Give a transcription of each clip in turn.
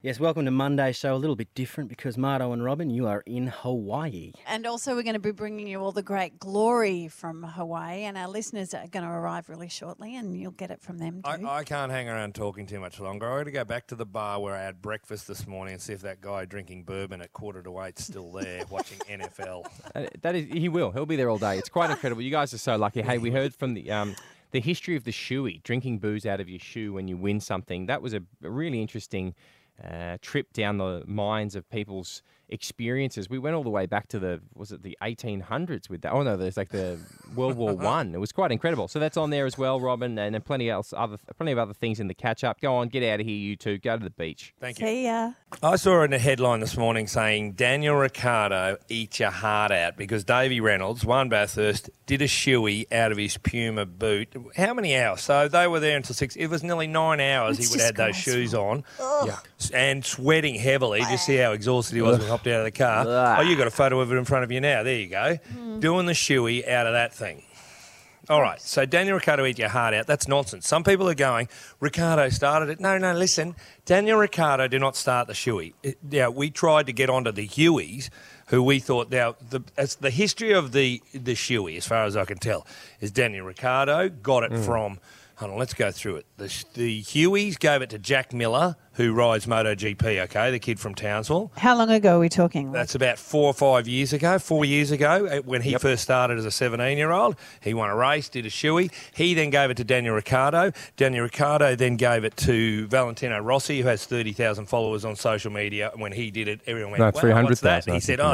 Yes, welcome to Monday's show. A little bit different because Marto and Robin, you are in Hawaii. And also we're going to be bringing you all the great glory from Hawaii, and our listeners are going to arrive really shortly and you'll get it from them too. I can't hang around talking too much longer. I got to go back to the bar where I had breakfast this morning and see if that guy drinking bourbon at 7:45 is still there watching NFL. He will. He'll be there all day. It's quite incredible. You guys are so lucky. Hey, we heard from the history of the shoey, drinking booze out of your shoe when you win something. That was a really interesting trip down the minds of people's experiences. We went all the way back to the 1800s with that. Oh no, there's like the World War One. It was quite incredible. So that's on there as well, Robin, and plenty of other things in the catch up. Go on, get out of here, you two. Go to the beach. Thank you. See ya. I saw in a headline this morning saying Daniel Ricciardo eat your heart out because Davey Reynolds, won Bathurst, did a shoey out of his Puma boot. How many hours? So they were there until 6. It was nearly 9 hours he would have those shoes on. Ugh. And sweating heavily. Just see how exhausted he was when he hopped out of the car. Oh, you got a photo of it in front of you now. There you go. Doing the shoey out of that thing. All right, so Daniel Ricciardo eat your heart out. That's nonsense. Some people are going, Ricciardo started it. No, listen. Daniel Ricciardo did not start the shoey. We tried to get onto the Hueys, who we thought, the history of the shoey, as far as I can tell, is Daniel Ricciardo got it from... Hold on, let's go through it. The Hueys gave it to Jack Miller, who rides MotoGP, okay, the kid from Townsville. How long ago are we talking? That's about 4 or 5 years ago, 4 years ago, when he first started as a 17-year-old. He won a race, did a shoey. He then gave it to Daniel Ricciardo. Daniel Ricciardo then gave it to Valentino Rossi, who has 30,000 followers on social media. And when he did it, everyone went, wow, 300,000. what's that? And he said,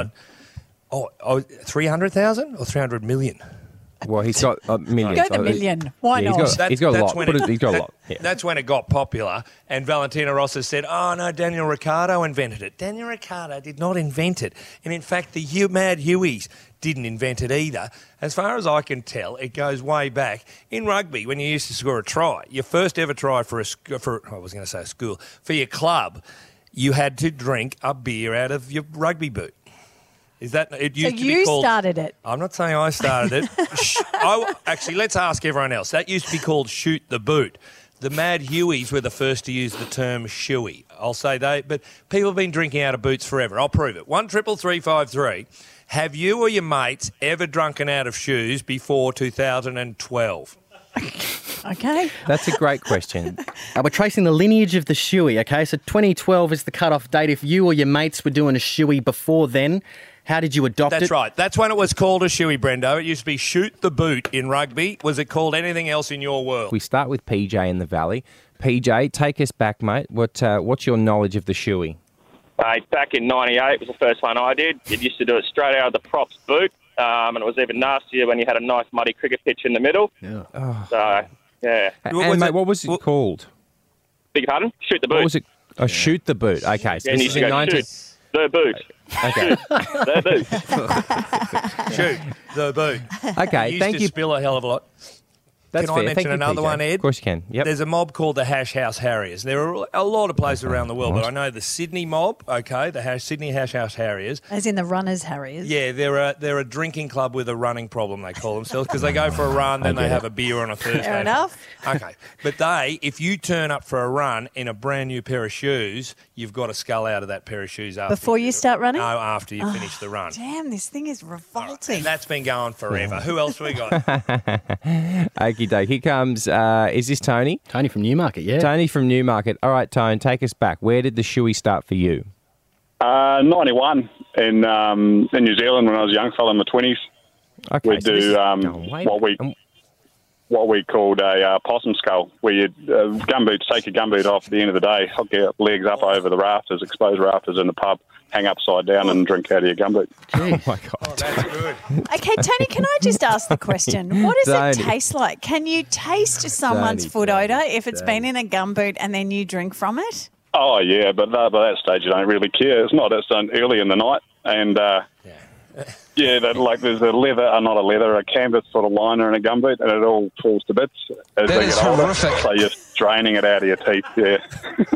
300,000 or 300 million? Well, he's got millions. Go the million. Why not? He's got a lot. He's got a lot. Yeah. That's when it got popular. And Valentino Rossi said, oh, no, Daniel Ricciardo invented it. Daniel Ricciardo did not invent it. And in fact, the Mad Hueys didn't invent it either. As far as I can tell, it goes way back. In rugby, when you used to score a try, your first ever try for your club, you had to drink a beer out of your rugby boot. Is that it? Used to be called, started it. I'm not saying I started it. Actually, let's ask everyone else. That used to be called shoot the boot. The Mad Hueys were the first to use the term shoey. I'll say but people have been drinking out of boots forever. I'll prove it. 133353. Have you or your mates ever drunken out of shoes before 2012? Okay. That's a great question. We're tracing the lineage of the shoey, okay? So 2012 is the cut-off date. If you or your mates were doing a shoey before then, how did you adopt it? That's right. That's when it was called a shoey, Brendo. It used to be shoot the boot in rugby. Was it called anything else in your world? We start with PJ in the Valley. PJ, take us back, mate. What's your knowledge of the shoey? Mate, back in 98 was the first one I did. You used to do it straight out of the props boot, and it was even nastier when you had a nice muddy cricket pitch in the middle. Yeah. Oh. So, yeah. And, mate, what was it called? Beg your pardon? Shoot the boot. What was it? Oh, shoot the boot. Okay. So Yeah, this you is used to in go 19... shoot the boot. Okay. The boot. Shoot the boot. Okay, Used thank to you. spill a hell of a lot. That's Can fair. I mention Thank you, another PJ. one, Ed? Of course you can. Yep. There's a mob called the Hash House Harriers. There are a lot of places around the world, but I know the Sydney mob, okay, the Sydney Hash House Harriers. As in the runners, Harriers. Yeah, they're a drinking club with a running problem, they call themselves, because they go for a run, then they have a beer on a Thursday. Fair enough. Okay. But if you turn up for a run in a brand new pair of shoes, you've got to scull out of that pair of shoes after. Before you start running? No, after you finish the run. Damn, this thing is revolting. And that's been going forever. Who else we got? Okie doke. Here comes, is this Tony? Tony from Newmarket, yeah. Tony from Newmarket. All right, Tone, take us back. Where did the shoey start for you? 91 in New Zealand when I was a young fella in my 20s. Okay, We'd do what we called a possum skull, where you'd take your gumboot off at the end of the day, hook your legs up over the rafters, exposed rafters in the pub, hang upside down and drink out of your gumboot. Oh, my God. Oh, that's good. Okay, Tony, can I just ask the question? What does it Tony. taste like? Can you taste someone's foot odour if it's been in a gumboot and then you drink from it? Oh, yeah, but by that stage you don't really care. It's done early in the night, and there's a canvas sort of liner in a gumboot, and it all falls to bits as they get older. So you're draining it out of your teeth, yeah.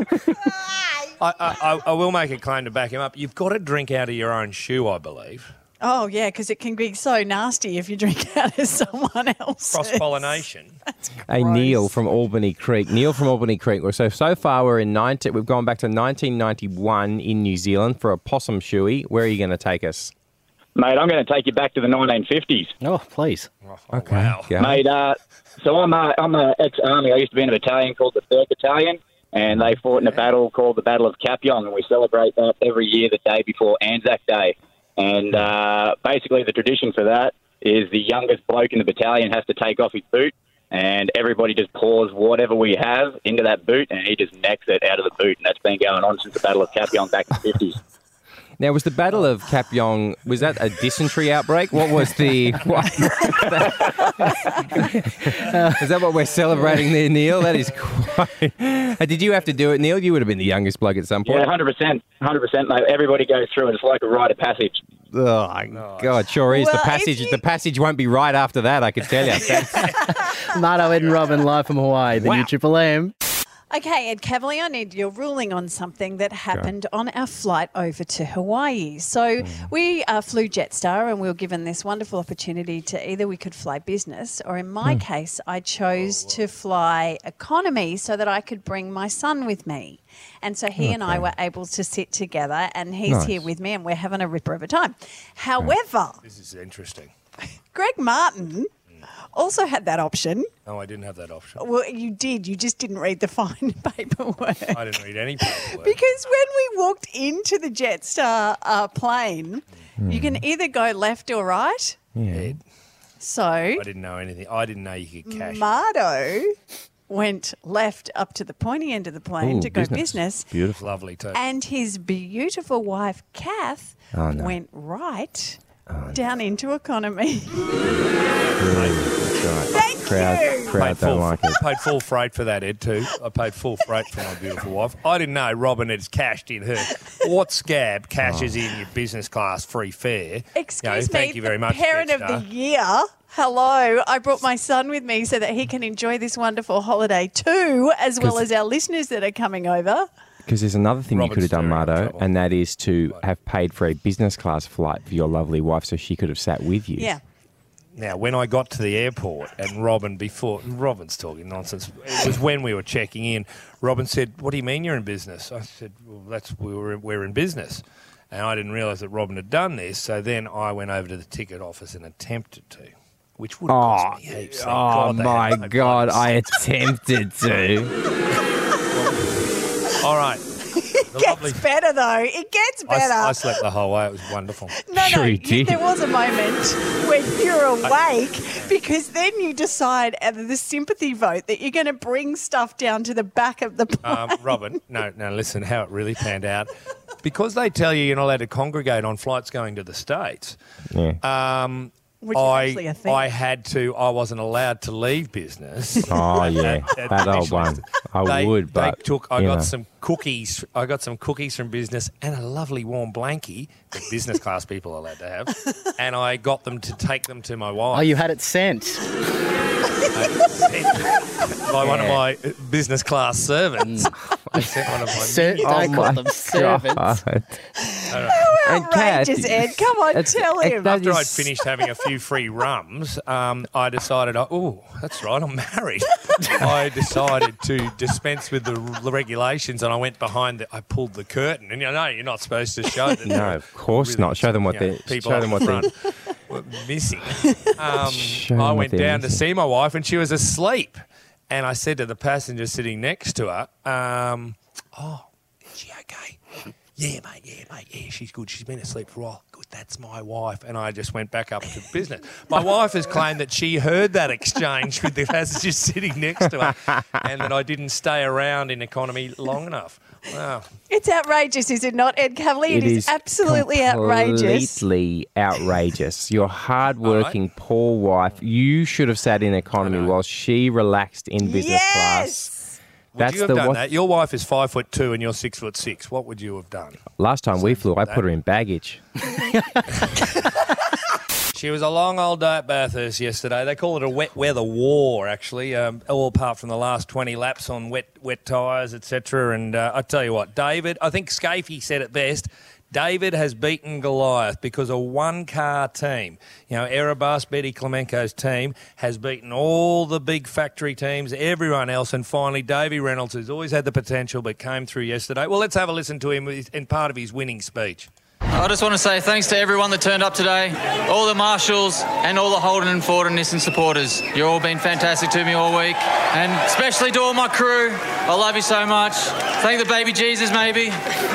I will make a claim to back him up. You've got to drink out of your own shoe, I believe. Oh, yeah, because it can be so nasty if you drink out of someone else's. Cross-pollination. Hey, Neil from Albany Creek. Neil from Albany Creek. So far we've gone back to 1991 in New Zealand for a possum shoey. Where are you going to take us? Mate, I'm going to take you back to the 1950s. Oh, please. Oh, wow. Go. Mate, so I'm a ex-army. I used to be in a battalion called the 3rd Battalion, and they fought in a battle called the Battle of Kapyong, and we celebrate that every year the day before Anzac Day. And basically the tradition for that is the youngest bloke in the battalion has to take off his boot, and everybody just pours whatever we have into that boot, and he just necks it out of the boot. And that's been going on since the Battle of Kapyong back in the 50s. Now, was the Battle of Kapyong, was that a dysentery outbreak? What was the... Is that what we're celebrating there, Neil? That is quite... Did you have to do it, Neil? You would have been the youngest bloke at some point. Yeah, 100%. 100%, mate. Everybody goes through it. It's like a rite of passage. Oh, my God, sure is. Well, The passage won't be right after that, I can tell you. Marto, Ed and Robin, live from Hawaii, the new Triple M. Okay, Ed Cavalier, I need your ruling on something that happened on our flight over to Hawaii. So we flew Jetstar, and we were given this wonderful opportunity to either we could fly business, or in my case, I chose to fly economy so that I could bring my son with me. And so he and I were able to sit together, and he's here with me, and we're having a ripper of a time. However, This is interesting. Greg Martin also had that option. No, I didn't have that option. Well, you did. You just didn't read the fine paperwork. I didn't read any paperwork. Because when we walked into the Jetstar plane, you can either go left or right. Yeah. So I didn't know anything. I didn't know you could cash. Mardo went left up to the pointy end of the plane to go business. Beautiful. Lovely too. And his beautiful wife, Kath, went right down into economy. Thank you. Crowd don't like it. Paid full freight for that, Ed, too. I paid full freight for my beautiful wife. I didn't know Robin had cashed in her. What scab cashes in your business class free fare? Excuse me, thank you very much, Parent of Jetstar. the Year. Hello. I brought my son with me so that he can enjoy this wonderful holiday too, as well as our listeners that are coming over. Because there's another thing you could have done, stirring up Marto, trouble. and that is to have paid for a business class flight for your lovely wife so she could have sat with you. Yeah. Now, when I got to the airport and Robin's talking nonsense. It was when we were checking in. Robin said, "What do you mean you're in business?" I said, "Well, we're in business." And I didn't realise that Robin had done this. So then I went over to the ticket office and attempted to, which would have cost me heaps. Thank God they my had no God, bloody I attempted to. All right. The lovely. Gets better though. It gets better. I slept the whole way. It was wonderful. Sure you did. There was a moment when you're awake because then you decide out of the sympathy vote that you're going to bring stuff down to the back of the plane. Robin, no, listen, how it really panned out. Because they tell you you're not allowed to congregate on flights going to the States, Yeah. Which is actually a thing. I wasn't allowed to leave business. Oh, yeah. At That old National one. St- I would, but. I you got know. some cookies. I got some cookies from business and a lovely warm blankie that business class people are allowed to have. And I got them to take them to my wife. Oh, you had it sent. By one of my business class servants. I sent one of my They call them servants. God. How Kath, outrageous, Ed. Come on, tell him. After I'd finished having a few free rums, I decided, that's right, I'm married. I decided to dispense with the regulations, and I went behind I pulled the curtain, and you're not supposed to show them. No, of course Really, not. Show them what you know, they're people show them up what front they're were missing. Show I them what went they're down to missing. see my wife, and she was asleep. And I said to the passenger sitting next to her, is she okay? Yeah, mate, she's good. She's been asleep for a while. Good, that's my wife. And I just went back up to business. My wife has claimed that she heard that exchange with the passenger sitting next to her and that I didn't stay around in economy long enough. Wow. It's outrageous, is it not, Ed Cavalier? It is absolutely outrageous. Completely outrageous. Your hard-working, poor wife. You should have sat in economy while she relaxed in business class. Would you have done that? Your wife is 5'2" and you're 6'6". What would you have done? Last time we flew, I put her in baggage. She was a long old day at Bathurst yesterday. They call it a wet weather war, actually, all apart from the last 20 laps on wet tyres, etc. And I tell you what, David, I think Scafey said it best. David has beaten Goliath because a one-car team, Erebus, Betty Clemenco's team, has beaten all the big factory teams, everyone else, and finally Davey Reynolds, who's always had the potential but came through yesterday. Well, let's have a listen to him in part of his winning speech. I just want to say thanks to everyone that turned up today, all the marshals and all the Holden and Ford and Nissan supporters. You've all been fantastic to me all week, and especially to all my crew. I love you so much. Thank the baby Jesus, maybe.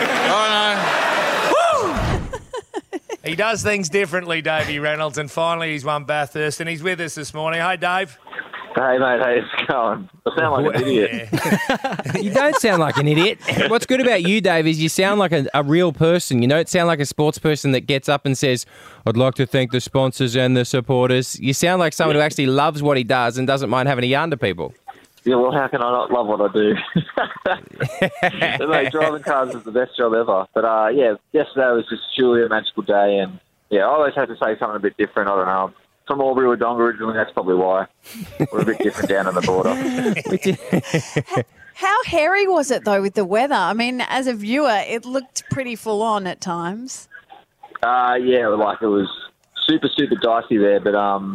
I don't know. Woo! He does things differently, Davey Reynolds, and finally he's won Bathurst, and he's with us this morning. Hi, Dave. Hey, mate, how's it going? I sound like an idiot. You don't sound like an idiot. What's good about you, Dave, is you sound like a real person. You don't sound like a sports person that gets up and says, I'd like to thank the sponsors and the supporters. You sound like someone who actually loves what he does and doesn't mind having a yarn to people. Yeah, well, how can I not love what I do? Mate, driving cars is the best job ever. But, yesterday was just truly a magical day. And, I always had to say something a bit different. I don't know. From Albury Wodonga originally, that's probably why. We're a bit different down on the border. How hairy was it, though, with the weather? I mean, as a viewer, it looked pretty full on at times. It was super, super dicey there. But, our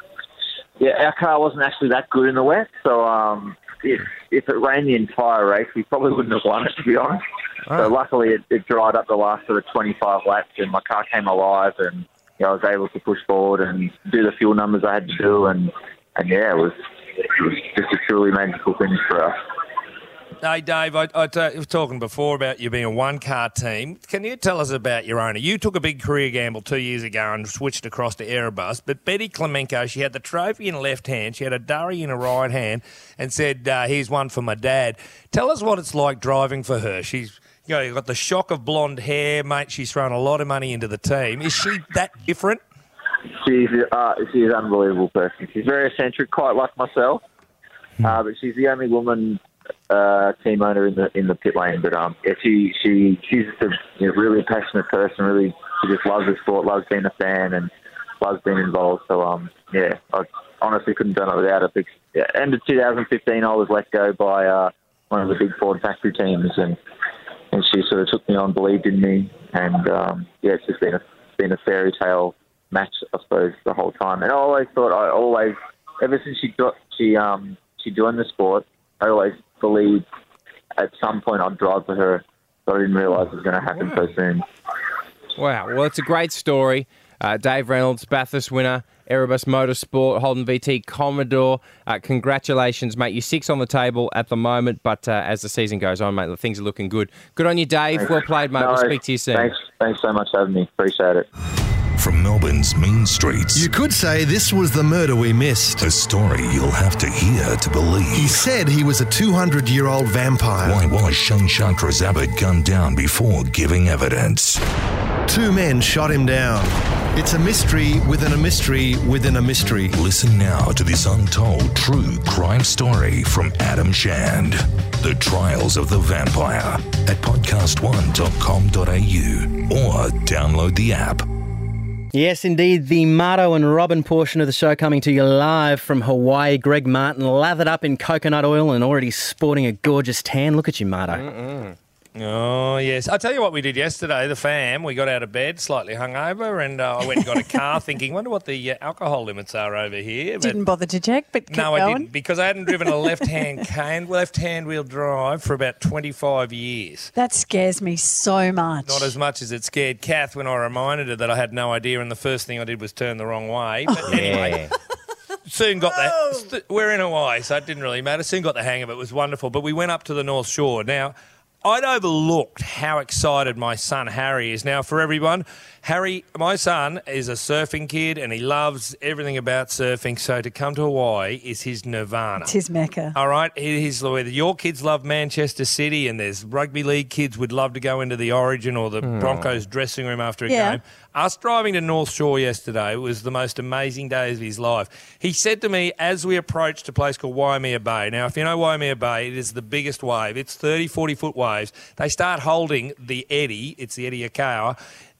car wasn't actually that good in the wet. So, if it rained the entire race, we probably wouldn't have won it, to be honest. Oh. So, luckily, it dried up the last sort of 25 laps and my car came alive and I was able to push forward and do the fuel numbers I had to do, and it was just a truly magical finish for us. Hey, Dave, I was talking before about you being a one-car team. Can you tell us about your owner? You took a big career gamble 2 years ago and switched across to Erebus, but Betty Clemenco, she had the trophy in her left hand, she had a durry in her right hand, and said, here's one for my dad. Tell us what it's like driving for her. She's got the shock of blonde hair, mate. She's thrown a lot of money into the team. Is she that different? She's an unbelievable person. She's very eccentric, quite like myself. But she's the only woman team owner in the pit lane. But she's just a really passionate person. Really, she just loves the sport, loves being a fan, and loves being involved. So I honestly couldn't have done it without her. End of 2015, I was let go by one of the big Ford factory teams, and she sort of took me on, believed in me, and it's just been a fairy tale match, I suppose, the whole time. And I always thought, ever since she joined the sport, I always believed at some point I'd drive for her, but I didn't realise it was going to happen so soon. Wow, well, it's a great story. Dave Reynolds, Bathurst winner, Erebus Motorsport, Holden VT Commodore. Congratulations, mate. You're 6 on the table at the moment, but as the season goes on, mate, things are looking good. Good on you, Dave. Thanks. Well played, mate. We'll speak to you soon. Thanks so much for having me. Appreciate it. From Melbourne's mean streets. You could say this was the murder we missed. A story you'll have to hear to believe. He said he was a 200-year-old vampire. Why was Shane Chandra's Abbott gunned down before giving evidence? 2 men shot him down. It's a mystery within a mystery within a mystery. Listen now to this untold true crime story from Adam Shand. The Trials of the Vampire at podcast1.com.au or download the app. Yes, indeed. The Marto and Robin portion of the show coming to you live from Hawaii. Greg Martin lathered up in coconut oil and already sporting a gorgeous tan. Look at you, Marto. Oh, yes. I'll tell you what we did yesterday, the fam. We got out of bed slightly hungover and I went and got a car thinking, wonder what the alcohol limits are over here. But didn't bother to check, but kept no, going. I didn't, because I hadn't driven a left-hand wheel drive for about 25 years. That scares me so much. Not as much as it scared Kath when I reminded her that I had no idea, and the first thing I did was turn the wrong way. But anyway, soon got that. We're in Hawaii, so it didn't really matter. Soon got the hang of it. It was wonderful. But we went up to the North Shore. Now, I'd overlooked how excited my son Harry is. Now, for everyone, Harry, my son, is a surfing kid and he loves everything about surfing. So to come to Hawaii is his nirvana. It's his mecca. All right, here's the way. Your kids love Manchester City, and there's rugby league kids would love to go into the Origin or the Broncos dressing room after a game. Us driving to North Shore yesterday was the most amazing day of his life. He said to me as we approached a place called Waimea Bay. Now, if you know Waimea Bay, it is the biggest wave. It's 30, 40-foot waves. They start holding the eddy. It's the Eddy Akawa.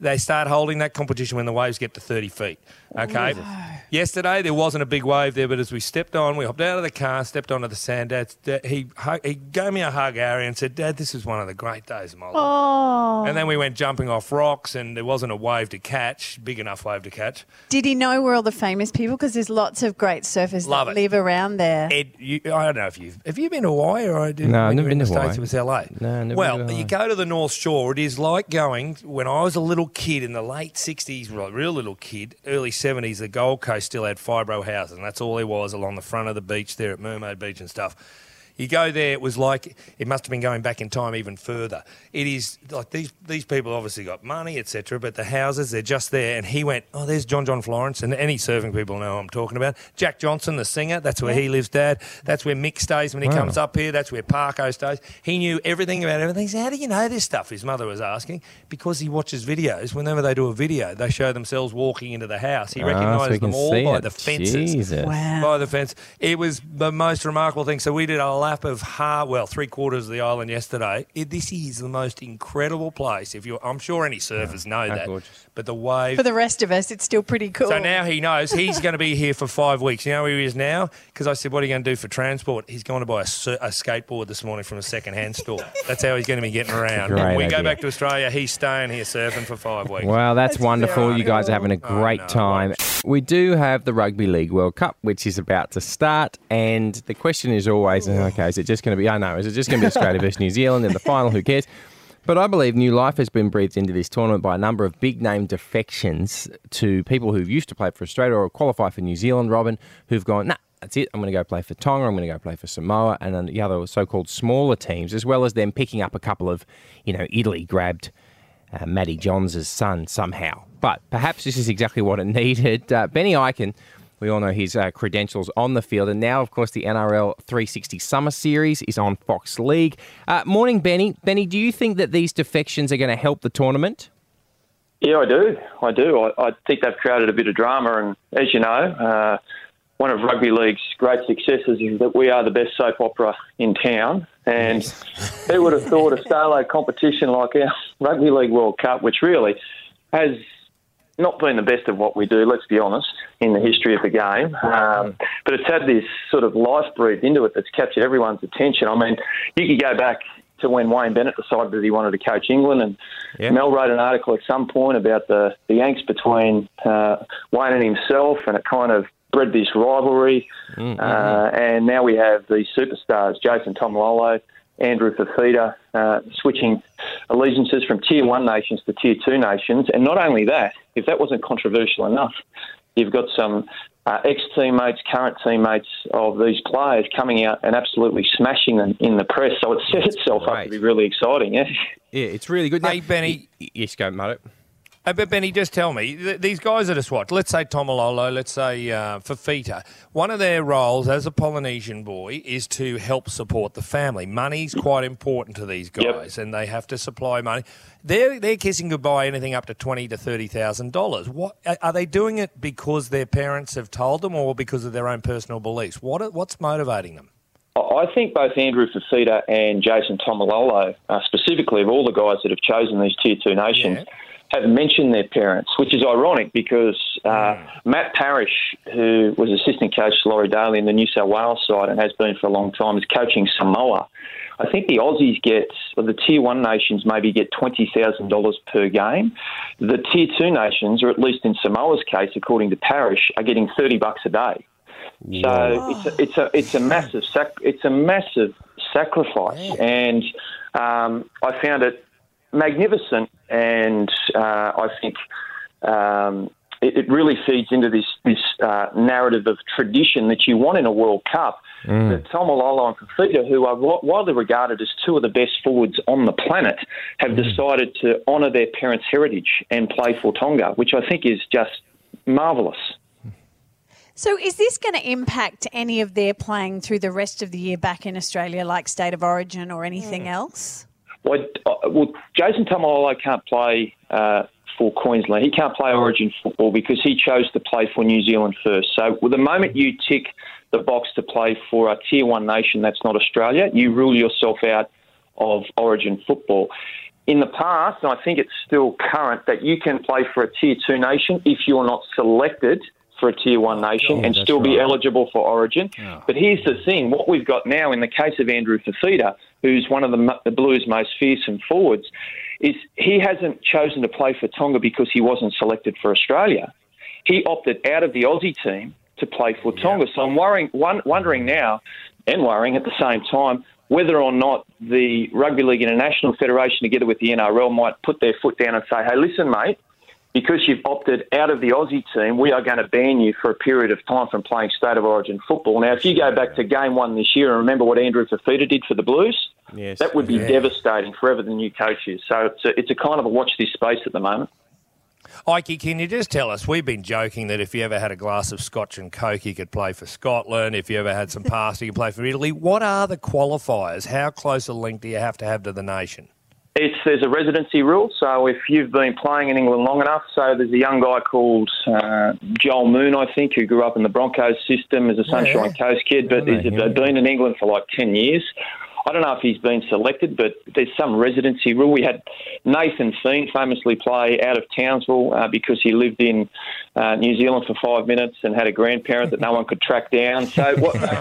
They start holding that competition when the waves get to 30 feet. Okay. Yesterday, there wasn't a big wave there, but as we stepped on, we hopped out of the car, stepped onto the sand. Dad, he gave me a hug, Harry, and said, Dad, this is one of the great days of my life. Oh. And then we went jumping off rocks, and there wasn't a wave to catch, big enough wave to catch. Did he know where all the famous people? Because there's lots of great surfers that live around there. Ed, I don't know if have you been to Hawaii or I did? No, I've never been to States, Hawaii. it was LA. No, never well, been to you Hawaii. go to the North Shore. It is like going when I was a little kid in the late 60s, real little kid, early 70s. The Gold Coast still had fibro houses, and that's all there was along the front of the beach there at Mermaid Beach and stuff. You go there, it was like it must have been going back in time even further. It is like these people obviously got money, etc., but the houses, they're just there. And he went, oh, there's John Florence, and any surfing people know who I'm talking about. Jack Johnson, the singer, that's where he lives, Dad. That's where Mick stays when he comes up here. That's where Parko stays. He knew everything about everything. He said, how do you know this stuff? His mother was asking. Because he watches videos. Whenever they do a video, they show themselves walking into the house. He recognised them all by the fences. Jesus. Wow. By the fence. It was the most remarkable thing. So we did a lap of 3/4 of the island yesterday. This is the most incredible place. I'm sure any surfers know that. Gorgeous. But the wave. For the rest of us, it's still pretty cool. So now he knows he's going to be here for 5 weeks. You know where he is now? Because I said, what are you going to do for transport? He's going to buy a skateboard this morning from a second-hand store. That's how he's going to be getting around. Great When we idea. go back to Australia, he's staying here surfing for 5 weeks. Well, that's wonderful. You guys are having a great time. We do have the Rugby League World Cup, which is about to start. And the question is always, okay, is it just going to be, is it just going to be Australia versus New Zealand in the final? Who cares? But I believe new life has been breathed into this tournament by a number of big-name defections to people who used to play for Australia or qualify for New Zealand, Robin, who've gone, nah, that's it. I'm going to go play for Tonga. I'm going to go play for Samoa and then the other so-called smaller teams, as well as them picking up a couple of, Italy grabbed Matty Johns' son somehow. But perhaps this is exactly what it needed. Benny Eichen, we all know his credentials on the field. And now, of course, the NRL 360 Summer Series is on Fox League. Morning, Benny. Benny, do you think that these defections are going to help the tournament? Yeah, I do. I think they've created a bit of drama. And as you know, one of rugby league's great successes is that we are the best soap opera in town. And who would have thought a solo competition like our Rugby League World Cup, which really has not been the best of what we do, let's be honest, in the history of the game. But it's had this sort of life breathed into it that's captured everyone's attention. I mean, you could go back to when Wayne Bennett decided that he wanted to coach England, and Mel wrote an article at some point about the angst between Wayne and himself, and it kind of bred this rivalry. And now we have these superstars, Jason Taumalolo, Andrew Fifita, switching allegiances from Tier 1 nations to Tier 2 nations. And not only that, if that wasn't controversial enough, you've got some ex-teammates, current teammates of these players coming out and absolutely smashing them in the press. So it set itself up to be really exciting, yeah? Yeah, it's really good. Hey, Benny. Yes, go, Murdo. But Benny, just tell me, these guys that are SWAT, let's say Taumalolo, let's say Fifita, one of their roles as a Polynesian boy is to help support the family. Money's quite important to these guys, and they have to supply money. They're kissing goodbye anything up to $20,000 to $30,000. What are they doing it because their parents have told them, or because of their own personal beliefs? What's motivating them? I think both Andrew Fifita and Jason Taumalolo, specifically of all the guys that have chosen these Tier 2 nations, have mentioned their parents, which is ironic because Matt Parrish, who was assistant coach to Laurie Daly in the New South Wales side and has been for a long time, is coaching Samoa. I think the Aussies the Tier 1 nations maybe get $20,000 per game. The Tier 2 nations, or at least in Samoa's case, according to Parrish, are getting $30 a day. So it's a massive sacrifice, and I found it magnificent, and I think it really feeds into this narrative of tradition that you want in a World Cup. That Taumalolo and Fifita, who are widely regarded as two of the best forwards on the planet, have decided to honour their parents' heritage and play for Tonga, which I think is just marvellous. So is this going to impact any of their playing through the rest of the year back in Australia, like State of Origin or anything else? Well, Jason Taumalolo can't play for Queensland. He can't play Origin football because he chose to play for New Zealand first. So the moment you tick the box to play for a Tier 1 nation that's not Australia, you rule yourself out of Origin football. in the past, and I think it's still current, that you can play for a Tier 2 nation if you're not selected for a Tier 1 nation and still be eligible for Origin. Oh. But here's the thing. What we've got now in the case of Andrew Fifita, who's one of the Blues' most fearsome forwards, is he hasn't chosen to play for Tonga because he wasn't selected for Australia. He opted out of the Aussie team to play for Tonga. So I'm wondering now, and worrying at the same time, whether or not the Rugby League International Federation, together with the NRL, might put their foot down and say, hey, listen, mate, because you've opted out of the Aussie team, we are going to ban you for a period of time from playing State of Origin football. Now, if you go back to Game 1 this year and remember what Andrew Fifita did for the Blues, that would be devastating for whoever the new coach is. So it's a kind of a watch this space at the moment. Ikey, can you just tell us, we've been joking that if you ever had a glass of Scotch and Coke, you could play for Scotland. If you ever had some pasta, you could play for Italy. What are the qualifiers? How close a link do you have to the nation? There's a residency rule, so if you've been playing in England long enough, so there's a young guy called Joel Moon, I think, who grew up in the Broncos system as a Sunshine Coast kid, but he's been in England for like 10 years. I don't know if he's been selected, but there's some residency rule. We had Nathan Fiend famously play out of Townsville because he lived in New Zealand for 5 minutes and had a grandparent that no one could track down. So,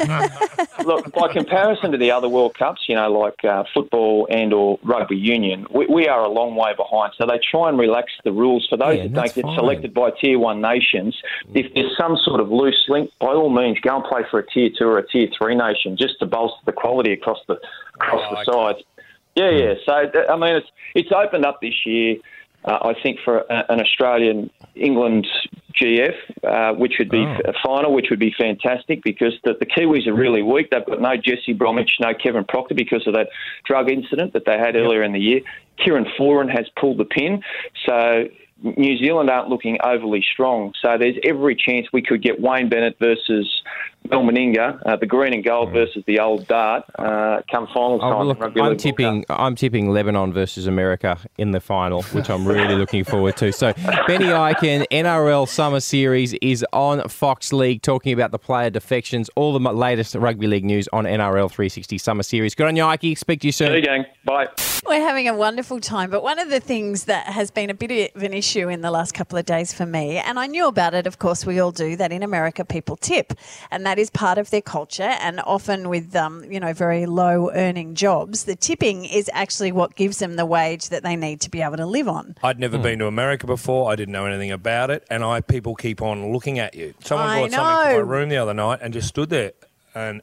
look, by comparison to the other World Cups, like football and or rugby union, we are a long way behind. So they try and relax the rules for those that don't get selected by Tier 1 nations. If there's some sort of loose link, by all means, go and play for a Tier 2 or a Tier 3 nation just to bolster the quality across the sides. Yeah. So, I mean, it's opened up this year, I think, for an Australian-England GF, which would be a final, which would be fantastic because the Kiwis are really weak. They've got no Jesse Bromwich, no Kevin Proctor because of that drug incident that they had earlier in the year. Kieran Foran has pulled the pin. So New Zealand aren't looking overly strong. So there's every chance we could get Wayne Bennett versus Mel Meninga, the green and gold versus the old dart, come finals time. Look, I'm tipping Lebanon versus America in the final, which I'm really looking forward to. So Benny Ikin, NRL Summer Series is on Fox League, talking about the player defections, all the latest rugby league news on NRL 360 Summer Series. Good on you, Ikey. Speak to you soon. See you, gang. Bye. We're having a wonderful time, but one of the things that has been a bit of an issue in the last couple of days for me, and I knew about it, of course we all do, that in America people tip, and that is part of their culture, and often with very low earning jobs, the tipping is actually what gives them the wage that they need to be able to live on. I'd never been to America before. I didn't know anything about it, and people keep on looking at you. Someone brought something to my room the other night and just stood there and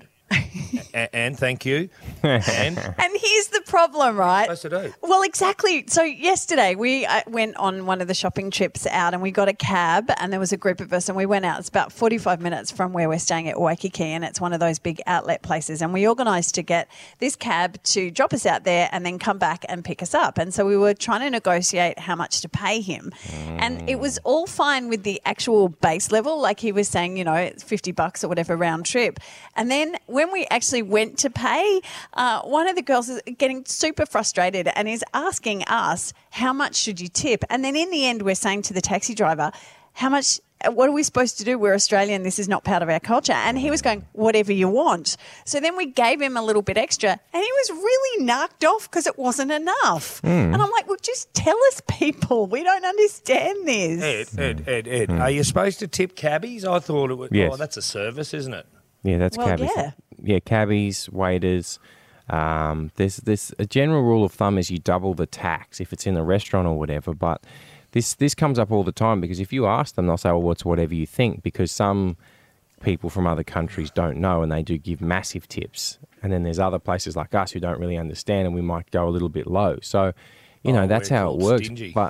thank you. And here's the problem, right? What's to do? Well, exactly. So yesterday we went on one of the shopping trips out and we got a cab and there was a group of us and we went out. It's about 45 minutes from where we're staying at Waikiki and it's one of those big outlet places. And we organised to get this cab to drop us out there and then come back and pick us up. And so we were trying to negotiate how much to pay him. And it was all fine with the actual base level. Like he was saying, it's $50 or whatever round trip. And then when we actually went to pay, one of the girls is getting super frustrated and is asking us, how much should you tip? And then in the end, we're saying to the taxi driver, what are we supposed to do? We're Australian. This is not part of our culture. And he was going, whatever you want. So then we gave him a little bit extra and he was really knocked off because it wasn't enough. And I'm like, well, just tell us, people. We don't understand this. Ed, are you supposed to tip cabbies? I thought it was, yes. That's a service, isn't it? Yeah, that's cabbies. Yeah, cabbies, waiters. There's a general rule of thumb is you double the tax if it's in a restaurant or whatever. But this comes up all the time because if you ask them, they'll say, well, it's whatever you think, because some people from other countries don't know and they do give massive tips. And then there's other places like us who don't really understand and we might go a little bit low. So, that's how it works. Stingy. But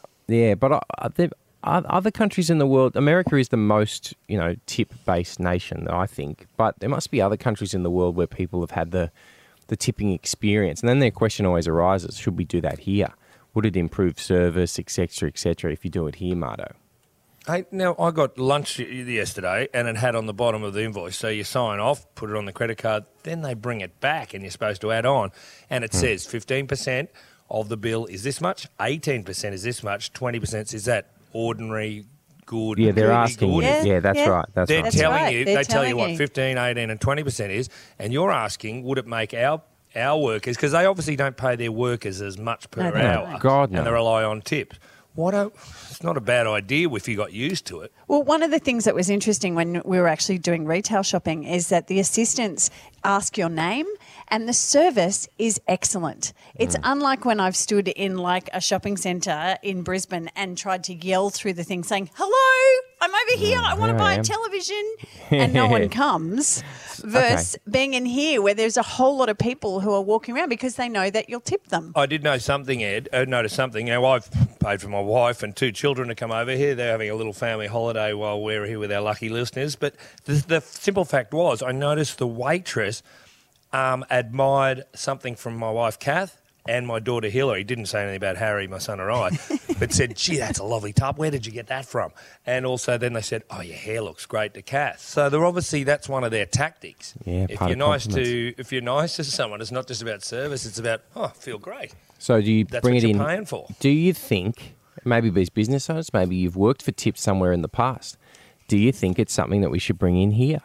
other countries in the world, America is the most, tip-based nation, I think. But there must be other countries in the world where people have had the tipping experience. And then their question always arises, should we do that here? Would it improve service, et cetera, if you do it here, Mardo? Hey, now, I got lunch yesterday and it had on the bottom of the invoice, so you sign off, put it on the credit card, then they bring it back and you're supposed to add on. And it says 15% of the bill is this much, 18% is this much, 20% is that. Ordinary, good. Yeah, they're really asking you. Good. Yeah, that's right. They're telling you what 15, 18 and 20% is, and you're asking, would it make our our workers, because they obviously don't pay their workers as much per they hour. don't. God, no. And they rely on tips. It's not a bad idea if you got used to it. Well, one of the things that was interesting when we were actually doing retail shopping is that the assistants ask your name and the service is excellent. It's unlike when I've stood in like a shopping centre in Brisbane and tried to yell through the thing saying, "Hello, I'm over here. I want to buy a television," and no one comes. Versus being in here where there's a whole lot of people who are walking around because they know that you'll tip them. I did know something, Ed. Notice something. Now, I've paid for my wife and 2 children to come over here. They're having a little family holiday while we're here with our lucky listeners. But the simple fact was I noticed the waitress admired something from my wife, Kath, and my daughter, Hillary. Didn't say anything about Harry, my son, or I, but said, "Gee, that's a lovely tub. Where did you get that from?" And also then they said, "Oh, your hair looks great to Kath." So they're obviously that's one of their tactics. Yeah, if you're nice to someone, it's not just about service. It's about feel great. So do you That's bring what it you're in? paying for. Do you think maybe these business owners, maybe you've worked for tips somewhere in the past? Do you think it's something that we should bring in here?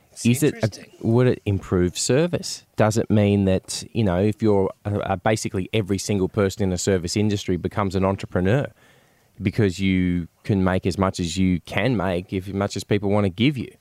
Would it improve service? Does it mean that, if you're basically every single person in the service industry becomes an entrepreneur because you can make as much as you can make, as much as people want to give you?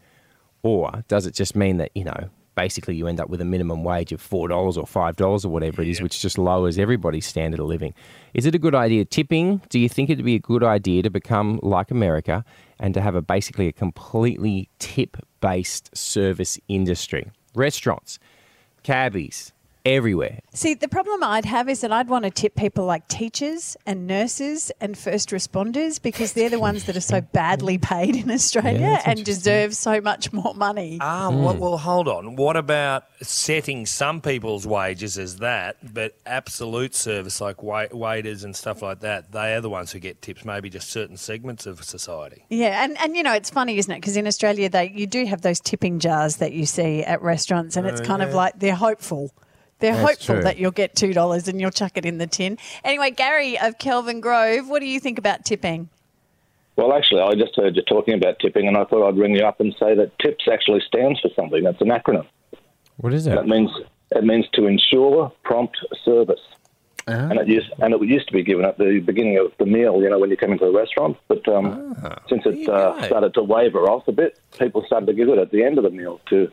Or does it just mean that, basically you end up with a minimum wage of $4 or $5 or whatever it is, which just lowers everybody's standard of living? Is it a good idea tipping? Do you think it would be a good idea to become like America and to have basically a completely tip-based service industry? Restaurants, cabbies, everywhere. See, the problem I'd have is that I'd want to tip people like teachers and nurses and first responders because they're the ones that are so badly paid in Australia and deserve so much more money. Well, hold on. What about setting some people's wages as that, but absolute service like waiters and stuff like that, they are the ones who get tips, maybe just certain segments of society. Yeah, and it's funny, isn't it? Because in Australia, you do have those tipping jars that you see at restaurants and it's kind of like they're hopeful. They're hopeful that you'll get $2 and you'll chuck it in the tin. Anyway, Gary of Kelvin Grove, what do you think about tipping? Well, actually, I just heard you talking about tipping and I thought I'd ring you up and say that TIPS actually stands for something. That's an acronym. What is it? It means to ensure prompt service. And it used to be given at the beginning of the meal, when you come into a restaurant. But since it started to waver off a bit, people started to give it at the end of the meal to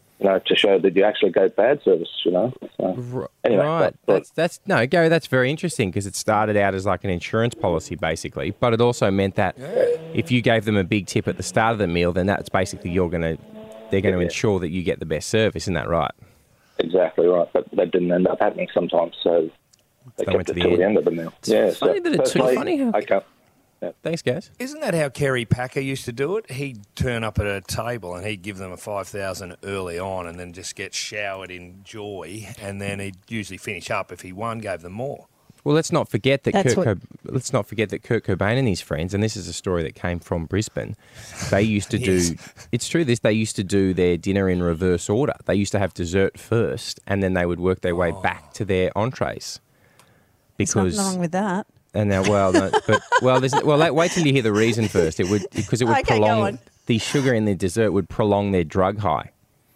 show that you actually gave bad service, So, anyway, right. Gary, that's very interesting because it started out as like an insurance policy basically, but it also meant that if you gave them a big tip at the start of the meal, then that's basically they're going to ensure that you get the best service. Isn't that right? Exactly right, but that didn't end up happening sometimes, so they kept it till the end of the meal. It's funny that it's too funny how... Thanks, guys. Isn't that how Kerry Packer used to do it? He'd turn up at a table and he'd give them a $5,000 early on and then just get showered in joy, and then he'd usually finish up if he won, gave them more. Well, let's not forget that Kurt Cobain and his friends, and this is a story that came from Brisbane, they used to do, it's true this, they used to do their dinner in reverse order. They used to have dessert first and then they would work their way back to their entrees. There's nothing wrong with that. And now, wait till you hear the reason first. It would prolong the sugar in the dessert would prolong their drug high.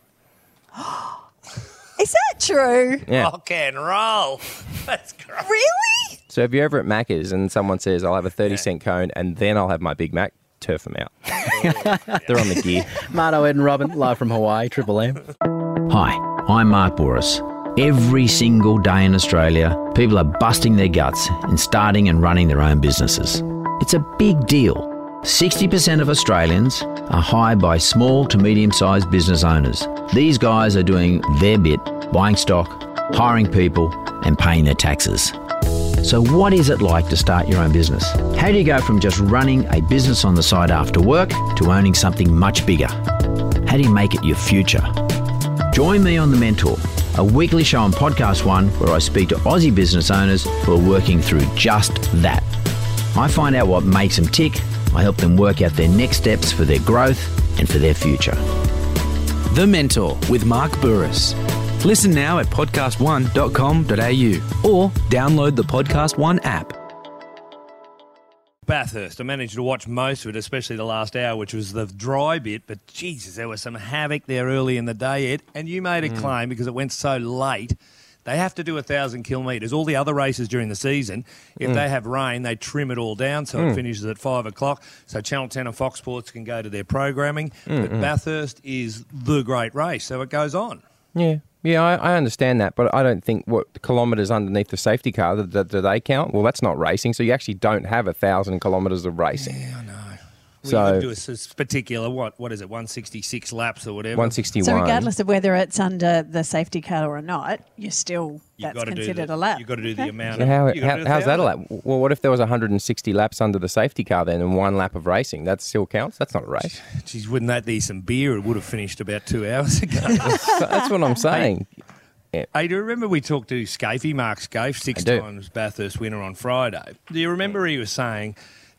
Is that true? Yeah. Rock and roll. That's great. Really? So if you're ever at Macca's and someone says, "I'll have a 30-cent cone and then I'll have my Big Mac," turf them out. They're on the gear. Marto, Ed and Robin, live from Hawaii, Triple M. Hi, I'm Mark Bouris. Every single day in Australia, people are busting their guts in starting and running their own businesses. It's a big deal. 60% of Australians are hired by small to medium-sized business owners. These guys are doing their bit, buying stock, hiring people, and paying their taxes. So what is it like to start your own business? How do you go from just running a business on the side after work to owning something much bigger? How do you make it your future? Join me on The Mentor, a weekly show on Podcast One where I speak to Aussie business owners who are working through just that. I find out what makes them tick, I help them work out their next steps for their growth and for their future. The Mentor with Mark Bouris. Listen now at podcastone.com.au or download the Podcast One app. Bathurst. I managed to watch most of it, especially the last hour, which was the dry bit. But, Jesus, there was some havoc there early in the day, Ed. And you made a claim, because it went so late, They have to do 1,000 kilometres. All the other races during the season, if they have rain, they trim it all down so it finishes at 5 o'clock. So Channel 10 and Fox Sports can go to their programming. But Bathurst is the great race, so it goes on. Yeah, I understand that, but I don't think what kilometres underneath the safety car, do they count? Well, that's not racing, so you actually don't have 1,000 kilometres of racing. Yeah, I know. So you could do a particular, what is it, 166 laps or whatever? 161. So regardless of whether it's under the safety car or not, that's considered a lap. You've got to do the amount. So how's that a lap? Well, what if there was 160 laps under the safety car then and 1 lap of racing? That still counts? That's not a race. Geez, wouldn't that be some beer? It would have finished about 2 hours ago. That's what I'm saying. Hey, do you remember we talked to Scafey, Mark Scaife, 6 times Bathurst winner on Friday? Do you remember he was saying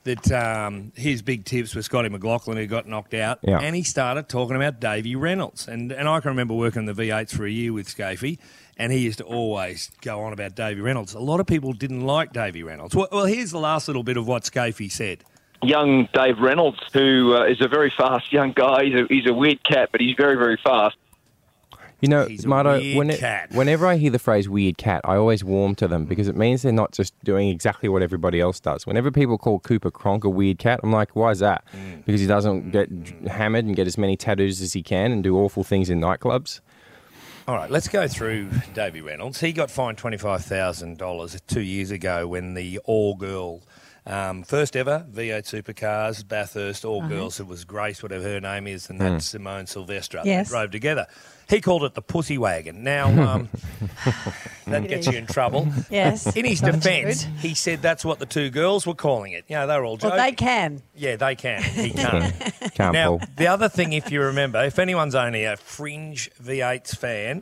that his big tips were Scotty McLaughlin, who got knocked out, and he started talking about Davey Reynolds. And I can remember working the V8s for a year with Scafey, and he used to always go on about Davey Reynolds. A lot of people didn't like Davey Reynolds. Well, here's the last little bit of what Scafey said. Young Dave Reynolds, who is a very fast young guy. He's a weird cat, but he's very, very fast. You know, He's a Marto, weird cat. whenever I hear the phrase weird cat, I always warm to them because it means they're not just doing exactly what everybody else does. Whenever people call Cooper Cronk a weird cat, I'm like, why is that? Because he doesn't get hammered and get as many tattoos as he can and do awful things in nightclubs. All right, let's go through Davey Reynolds. He got fined $25,000 2 years ago when the all-girl first ever V8 Supercars, Bathurst, all girls. It was Grace, whatever her name is, and that's Simone Silvestre. Yes. They drove together. He called it the pussy wagon. Now, that gets you in trouble. Yes. In his defence, he said that's what the 2 girls were calling it. You know, they were all joking. Well, they can. Yeah, they can. He can't. Can't Now, pull. the other thing, if you remember, if anyone's only a fringe V8s fan,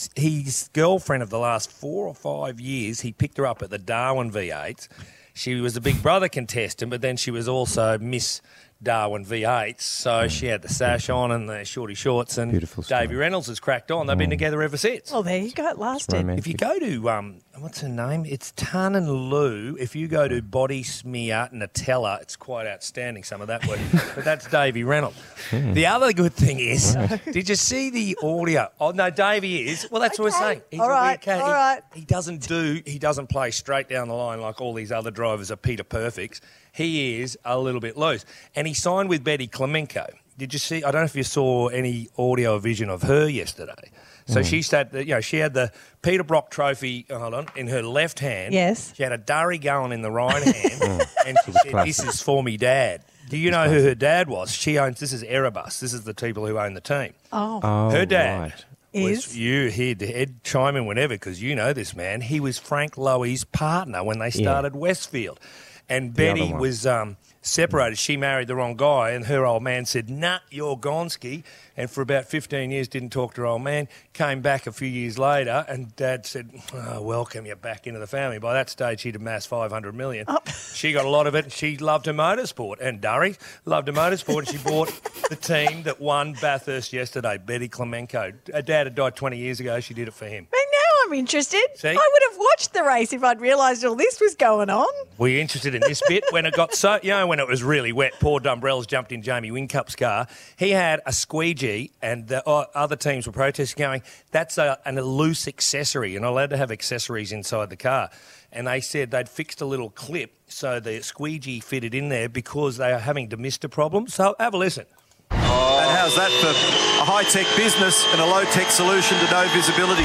his girlfriend of the last 4 or 5 years, he picked her up at the Darwin V8s. She was a Big Brother contestant, but then she was also Miss Darwin V8s, so she had the sash on and the shorty shorts, and Beautiful story. Davey Reynolds has cracked on. They've been together ever since. Well, there you go. It lasted. If you go to, what's her name? It's Tan and Lou. If you go to Body Smear Nutella, it's quite outstanding, some of that work. But that's Davey Reynolds. The other good thing is, did you see the audio? Oh, no, Davey is. Well, that's what we're saying. He's All a right, weird cat. all right. He doesn't play straight down the line like all these other drivers are Peter Perfects. He is a little bit loose. And he signed with Betty Clemenco. Did you see? I don't know if you saw any audio or vision of her yesterday. So she had the Peter Brock trophy, in her left hand. Yes. She had a durry going in the right hand. And she said, "This is for me dad." Do you know who her dad was? This is Erebus. This is the people who own the team. Her dad was he'd chime in whenever, because you know this man. He was Frank Lowy's partner when they started Westfield. And Betty was separated. She married the wrong guy, and her old man said, "Nah, you're Gonski." And for about 15 years didn't talk to her old man. Came back a few years later, and Dad said, "Welcome you back into the family." By that stage, she'd amassed $500 million. She got a lot of it, and she loved her motorsport. And Durry loved her motorsport, and she bought the team that won Bathurst yesterday, Betty Clemenco. Her dad had died 20 years ago. She did it for him. But now I'm interested. See? I would have watched the race if I'd realised all this was going on. Were you interested in this bit? When it got when it was really wet, poor Dumbrells jumped in Jamie Whincup's car. He had a squeegee, and the other teams were protesting, going, "That's a loose accessory. You're not allowed to have accessories inside the car." And they said they'd fixed a little clip so the squeegee fitted in there because they are having demister problems. So have a listen. And how's that for a high-tech business and a low-tech solution to no visibility?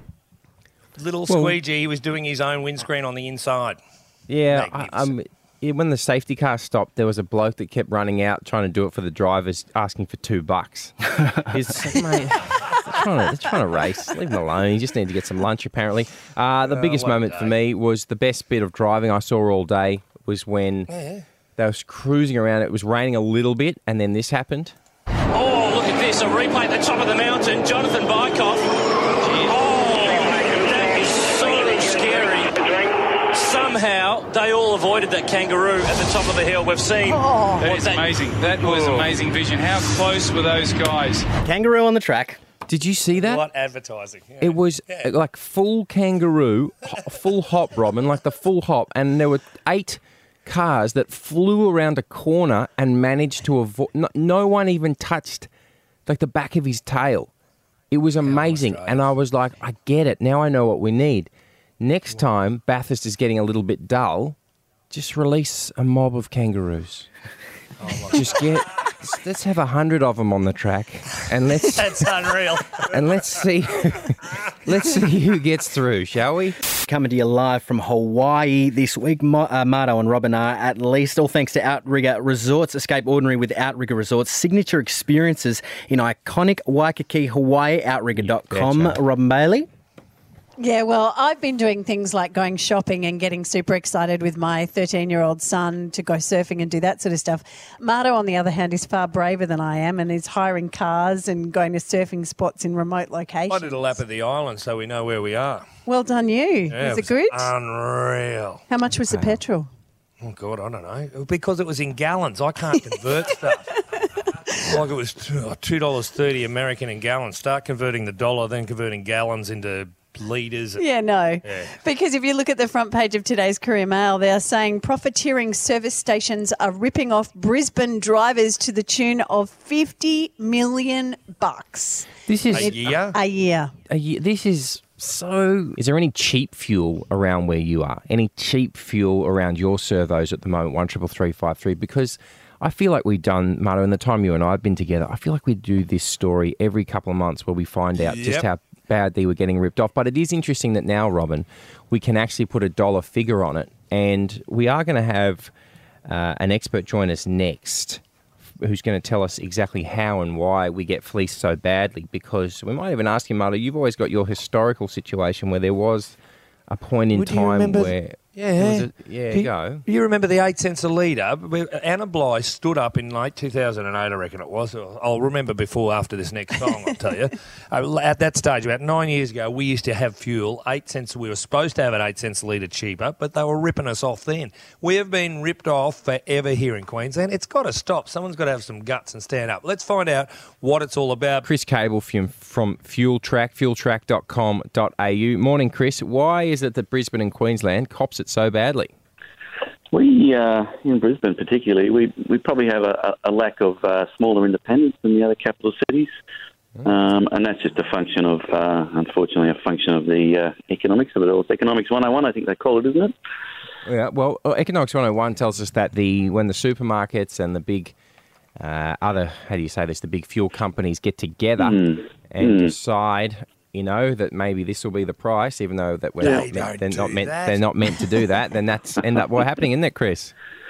Little squeegee, he was doing his own windscreen on the inside. Yeah, when the safety car stopped, there was a bloke that kept running out trying to do it for the drivers, asking for $2. They're trying to race. Leave him alone. You just need to get some lunch, apparently. The biggest moment for me was the best bit of driving I saw all day was when they were cruising around. It was raining a little bit, and then this happened. Oh, look at this. A replay at the top of the mountain. Jonathan Bykoff. That is so scary. Somehow, they all avoided that kangaroo at the top of the hill. We've seen... That is amazing. That was amazing vision. How close were those guys? Kangaroo on the track. Did you see that? What advertising? Yeah. It was like full kangaroo, full hop, Robin, like the full hop. And there were 8 cars that flew around a corner and managed to avoid... No one even touched like the back of his tail. It was amazing. And I was like, I get it. Now I know what we need. Next time Bathurst is getting a little bit dull, just release a mob of kangaroos. Let's have 100 of them on the track, and let's. That's unreal. And let's see who gets through, shall we? Coming to you live from Hawaii this week, Marto and Robin are at least, all thanks to Outrigger Resorts. Escape ordinary with Outrigger Resorts. Signature experiences in iconic Waikiki, Hawaii. Outrigger.com. Robin Bailey. Yeah, well, I've been doing things like going shopping and getting super excited with my 13-year-old son to go surfing and do that sort of stuff. Marto, on the other hand, is far braver than I am and is hiring cars and going to surfing spots in remote locations. I did a lap of the island so we know where we are. Well done you. Yeah, was it good? Unreal. How much was the petrol? Oh, God, I don't know. Because it was in gallons. I can't convert stuff. Like it was $2.30 American in gallons. Start converting the dollar, then converting gallons into litres. Yeah, no. Yeah. Because if you look at the front page of today's Courier Mail, they are saying profiteering service stations are ripping off Brisbane drivers to the tune of $50 million. This is a year? A year. This is so... Is there any cheap fuel around where you are? Any cheap fuel around your servos at the moment? 133353. Because I feel like we've done, Marto, in the time you and I have been together, I feel like we do this story every couple of months where we find out just how badly we're getting ripped off. But it is interesting that now, Robin, we can actually put a dollar figure on it. And we are going to have an expert join us next who's going to tell us exactly how and why we get fleeced so badly. Because we might even ask him, Marto, you've always got your historical situation where there was a point in time where... go. You remember the 8 cents a litre? Anna Bligh stood up in late 2008, I reckon it was. I'll remember before, after this next song, I'll tell you. At that stage, about 9 years ago, we used to have fuel, 8 cents. We were supposed to have it 8 cents a litre cheaper, but they were ripping us off then. We have been ripped off forever here in Queensland. It's got to stop. Someone's got to have some guts and stand up. Let's find out what it's all about. Chris Cable from Fuel Track, fueltrack.com.au. Morning, Chris. Why is it that Brisbane and Queensland cops it so badly? We, in Brisbane particularly, we probably have a lack of smaller independents than the other capital cities. And that's just a function of, unfortunately, the economics of it all. It's Economics 101, I think they call it, isn't it? Yeah, well, Economics 101 tells us that when the supermarkets and the big the big fuel companies get together and decide... that maybe this will be the price, even though that they're not meant to do that, then that's end up what happening, isn't it, Chris?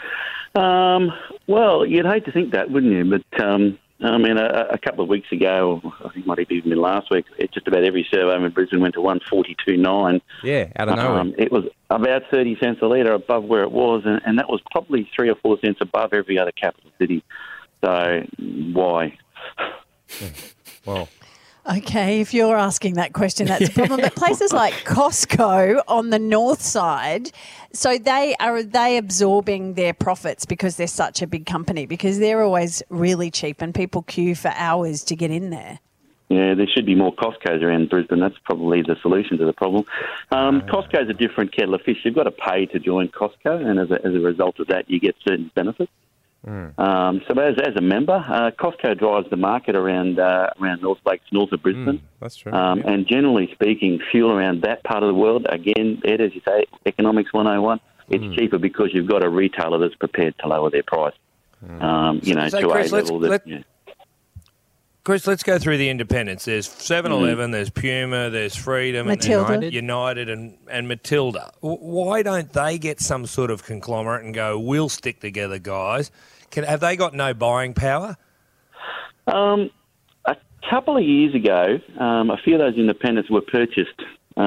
Well, you'd hate to think that, wouldn't you? But a couple of weeks ago, I think it might have even been last week, just about every survey in Brisbane went to 142.9. Yeah, out of nowhere. It was about 30 cents a litre above where it was, and that was probably 3 or 4 cents above every other capital city. So why? Well. Okay, if you're asking that question, that's a problem. But places like Costco on the north side, so are they absorbing their profits because they're such a big company? Because they're always really cheap and people queue for hours to get in there. Yeah, there should be more Costco's around Brisbane. That's probably the solution to the problem. Costco's a different kettle of fish. You've got to pay to join Costco, and as a result of that, you get certain benefits. So as a member, Costco drives the market around North Lakes, north of Brisbane. That's true. And generally speaking, fuel around that part of the world, again, Ed, as you say, Economics 101, it's cheaper because you've got a retailer that's prepared to lower their price. To Chris, a level Chris, let's go through the independents. There's 7-Eleven, there's Puma, there's Freedom, Matilda. United and Matilda. Why don't they get some sort of conglomerate and go, we'll stick together, guys? Have they got no buying power? A couple of years ago, a few of those independents were purchased.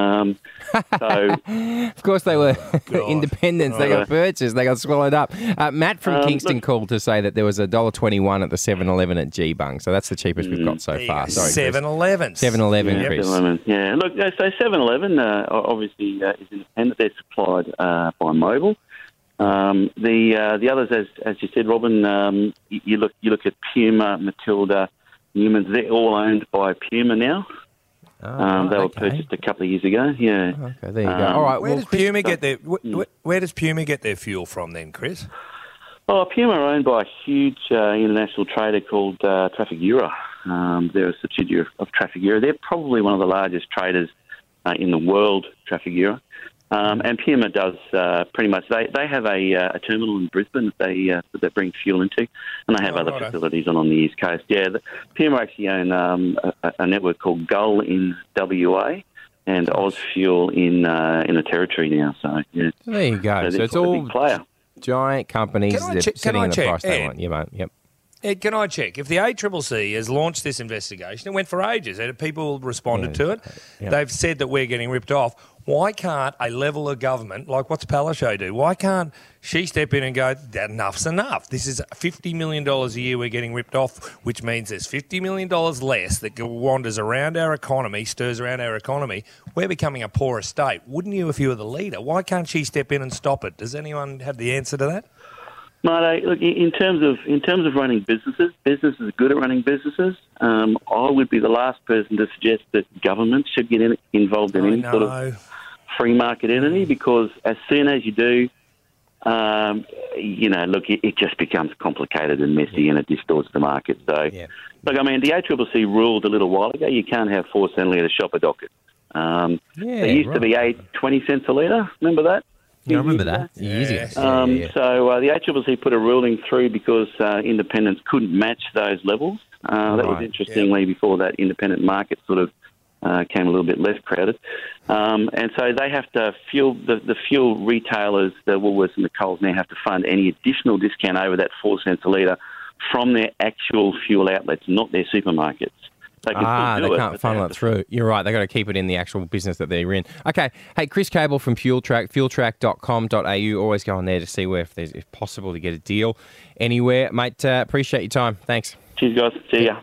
Of course they were independents. They got purchased. They got swallowed up. Matt from Kingston called to say that there was $1.21 at the 7-Eleven at G-Bung. So that's the cheapest we've got so far. Sorry, 7-Eleven. 7-Eleven, Chris. 7-Eleven. Yeah, look, so 7-Eleven obviously is independent. They're supplied by Mobil. The others, as you said, Robin, you look at Puma, Matilda, Newman's. They're all owned by Puma now. They were purchased a couple of years ago. Yeah. Okay, there you go. All right. Where does Puma get their Where does Puma get their fuel from then, Chris? Oh, Puma are owned by a huge international trader called Trafigura. They're a subsidiary of Trafigura. They're probably one of the largest traders in the world, Trafigura. And Puma does pretty much. They have a terminal in Brisbane that they bring fuel into, and they have other facilities on the East Coast. Yeah, Puma actually own a network called Gull in WA and Ozfuel in the Territory now. So yeah, there you go. So it's all giant companies that are setting the price they want. Yeah, mate. Yep. Ed, can I check? If the ACCC has launched this investigation, it went for ages, and people responded to it. Yeah. They've said that we're getting ripped off. Why can't a level of government, like what's Palaszczuk do? Why can't she step in and go, that enough's enough? This is $50 million a year we're getting ripped off, which means there's $50 million less that wanders around our economy, stirs around our economy. We're becoming a poorer state. Wouldn't you if you were the leader? Why can't she step in and stop it? Does anyone have the answer to that? Mate, look, in terms of running businesses are good at running businesses. I would be the last person to suggest that government should get involved in any sort of free market entity, because as soon as you do, it just becomes complicated and messy, and it distorts the market. So, look, I mean, the ACCC ruled a little while ago you can't have 4 cent a litre shopper dockets. They used to be 20 cents a litre. Remember that? Yeah, I remember that. Years ago. So the ACCC put a ruling through because independents couldn't match those levels. That was interestingly before that independent market sort of came a little bit less crowded. And so they have to the fuel retailers, the Woolworths and the Coles, now have to fund any additional discount over that 4 cents a litre from their actual fuel outlets, not their supermarkets. They can't funnel it through. You're right. They've got to keep it in the actual business that they're in. Okay. Hey, Chris Cable from FuelTrack, fueltrack.com.au. Always go on there to see if possible to get a deal anywhere. Mate, appreciate your time. Thanks. Cheers, guys. See ya.